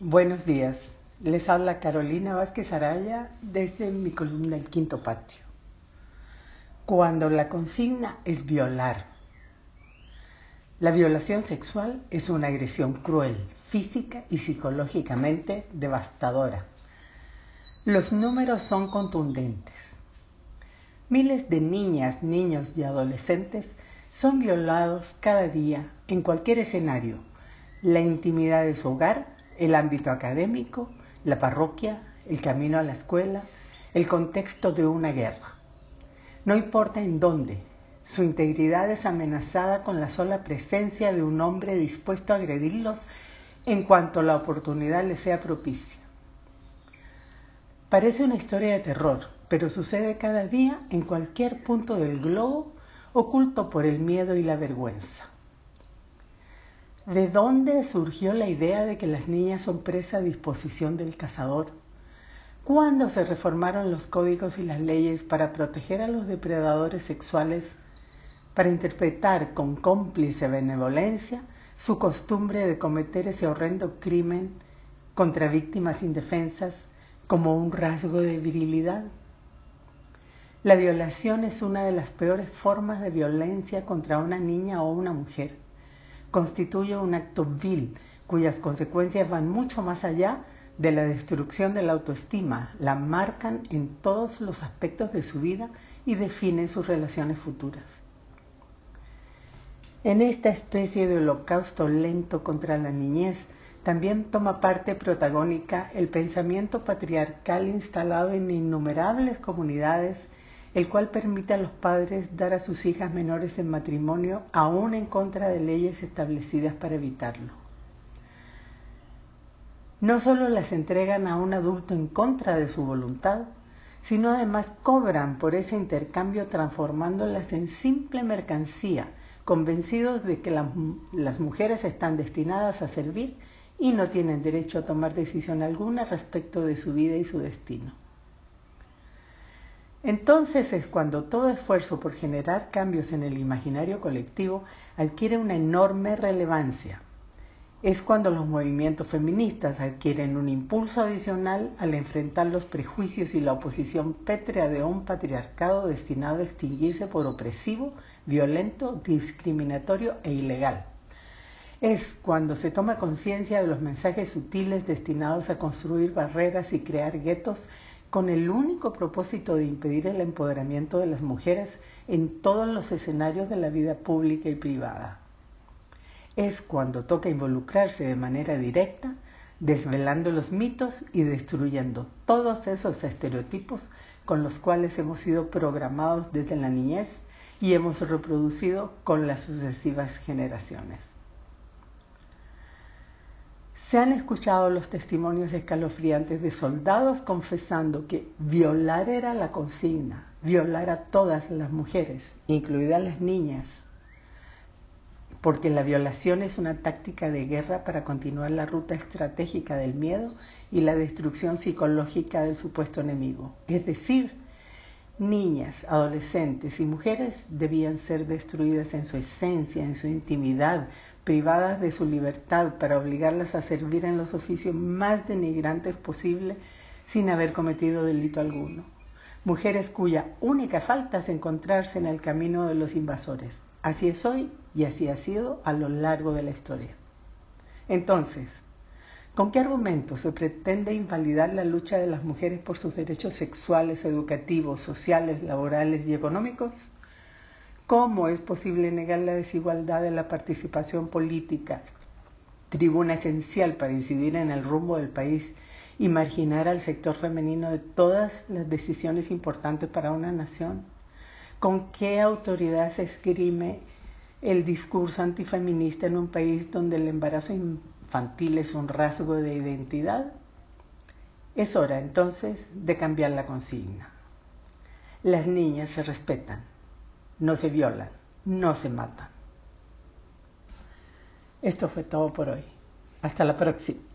Buenos días, les habla Carolina Vázquez Araya desde mi columna El Quinto Patio. Cuando la consigna es violar. La violación sexual es una agresión cruel, física y psicológicamente devastadora. Los números son contundentes. Miles de niñas, niños y adolescentes son violados cada día en cualquier escenario: la intimidad de su hogar, el ámbito académico, la parroquia, el camino a la escuela, el contexto de una guerra. No importa en dónde, su integridad es amenazada con la sola presencia de un hombre dispuesto a agredirlos en cuanto la oportunidad les sea propicia. Parece una historia de terror, pero sucede cada día en cualquier punto del globo, oculto por el miedo y la vergüenza. ¿De dónde surgió la idea de que las niñas son presa a disposición del cazador? ¿Cuándo se reformaron los códigos y las leyes para proteger a los depredadores sexuales, para interpretar con cómplice benevolencia su costumbre de cometer ese horrendo crimen contra víctimas indefensas como un rasgo de virilidad? La violación es una de las peores formas de violencia contra una niña o una mujer. Constituye un acto vil cuyas consecuencias van mucho más allá de la destrucción de la autoestima, la marcan en todos los aspectos de su vida y definen sus relaciones futuras. En esta especie de holocausto lento contra la niñez también toma parte protagónica el pensamiento patriarcal instalado en innumerables comunidades, el cual permite a los padres dar a sus hijas menores en matrimonio aún en contra de leyes establecidas para evitarlo. No solo las entregan a un adulto en contra de su voluntad, sino además cobran por ese intercambio transformándolas en simple mercancía, convencidos de que las mujeres están destinadas a servir y no tienen derecho a tomar decisión alguna respecto de su vida y su destino. Entonces es cuando todo esfuerzo por generar cambios en el imaginario colectivo adquiere una enorme relevancia. Es cuando los movimientos feministas adquieren un impulso adicional al enfrentar los prejuicios y la oposición pétrea de un patriarcado destinado a extinguirse por opresivo, violento, discriminatorio e ilegal. Es cuando se toma conciencia de los mensajes sutiles destinados a construir barreras y crear guetos con el único propósito de impedir el empoderamiento de las mujeres en todos los escenarios de la vida pública y privada. Es cuando toca involucrarse de manera directa, desvelando los mitos y destruyendo todos esos estereotipos con los cuales hemos sido programados desde la niñez y hemos reproducido con las sucesivas generaciones. Se han escuchado los testimonios escalofriantes de soldados confesando que violar era la consigna, violar a todas las mujeres, incluidas las niñas, porque la violación es una táctica de guerra para continuar la ruta estratégica del miedo y la destrucción psicológica del supuesto enemigo. Es decir, niñas, adolescentes y mujeres debían ser destruidas en su esencia, en su intimidad, privadas de su libertad para obligarlas a servir en los oficios más denigrantes posible sin haber cometido delito alguno. Mujeres cuya única falta es encontrarse en el camino de los invasores. Así es hoy y así ha sido a lo largo de la historia. Entonces, ¿con qué argumentos se pretende invalidar la lucha de las mujeres por sus derechos sexuales, educativos, sociales, laborales y económicos? ¿Cómo es posible negar la desigualdad de la participación política, tribuna esencial para incidir en el rumbo del país, y marginar al sector femenino de todas las decisiones importantes para una nación? ¿Con qué autoridad se esgrime el discurso antifeminista en un país donde el embarazo infantil es un rasgo de identidad? Es hora entonces de cambiar la consigna. Las niñas se respetan, no se violan, no se matan. Esto fue todo por hoy. Hasta la próxima.